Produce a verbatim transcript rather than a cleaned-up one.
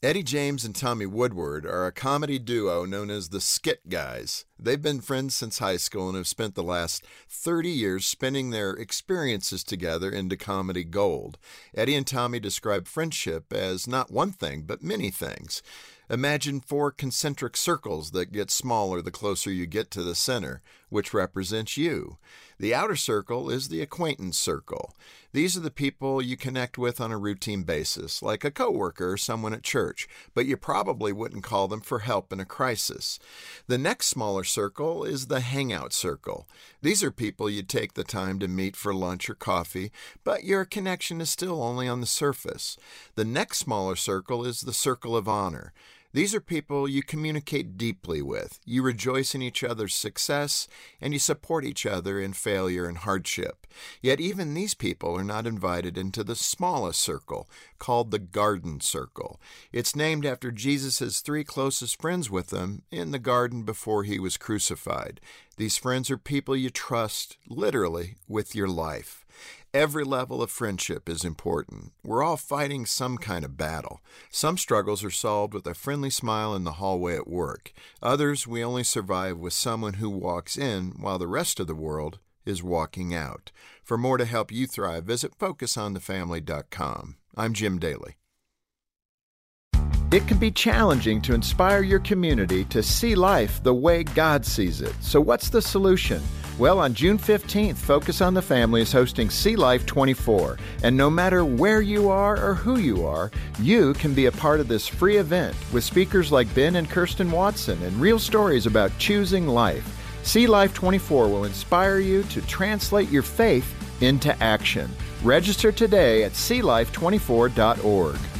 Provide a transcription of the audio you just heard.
Eddie James and Tommy Woodward are a comedy duo known as the Skit Guys. They've been friends since high school and have spent the last thirty years spinning their experiences together into comedy gold. Eddie and Tommy describe friendship as not one thing, but many things. Imagine four concentric circles that get smaller the closer you get to the center, which represents you. The outer circle is the acquaintance circle. These are the people you connect with on a routine basis, like a coworker or someone at church, but you probably wouldn't call them for help in a crisis. The next smaller circle is the hangout circle. These are people you take the time to meet for lunch or coffee, but your connection is still only on the surface. The next smaller circle is the circle of honor. These are people you communicate deeply with. You rejoice in each other's success, and you support each other in failure and hardship. Yet even these people are not invited into the smallest circle, called the Garden Circle. It's named after Jesus' three closest friends with him in the garden before he was crucified. These friends are people you trust, literally, with your life. Every level of friendship is important. We're all fighting some kind of battle. Some struggles are solved with a friendly smile in the hallway at work. Others we only survive with someone who walks in while the rest of the world is walking out. For more to help you thrive, visit focus on the family dot com. I'm Jim Daly. It can be challenging to inspire your community to see life the way God sees it. So what's the solution? Well, on June fifteenth, Focus on the Family is hosting See Life twenty-four. And no matter where you are or who you are, you can be a part of this free event with speakers like Ben and Kirsten Watson and real stories about choosing life. See Life twenty-four will inspire you to translate your faith into action. Register today at see life twenty-four dot org.